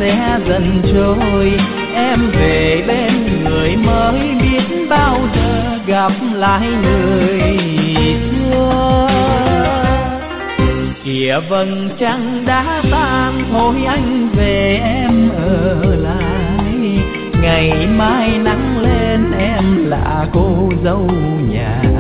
sẽ dần trôi. Em về bên người mới biết bao giờ gặp lại người xưa. Kìa vầng trăng đã tan thôi anh về em ở lại. Ngày mai nắng lên em là cô dâu nhà.